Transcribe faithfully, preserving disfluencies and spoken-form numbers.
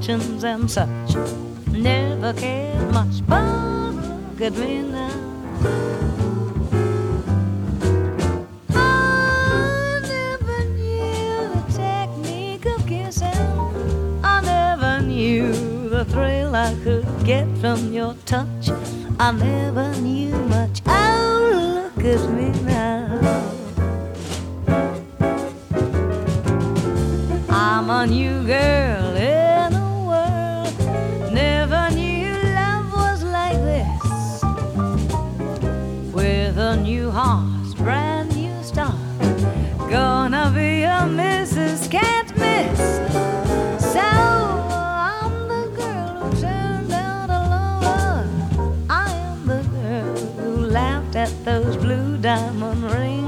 attentions and such. Never cared much, but look at me now. I never knew the technique of kissing. I never knew the thrill I could get from your touch. I never knew much. Oh, look at me now. I'm a new girl in the world. Never knew love was like this. With a new horse, brand new start. Gonna be a missus Can't miss. So I'm the girl who turned out a lover. I am the girl who laughed at those blue diamond rings.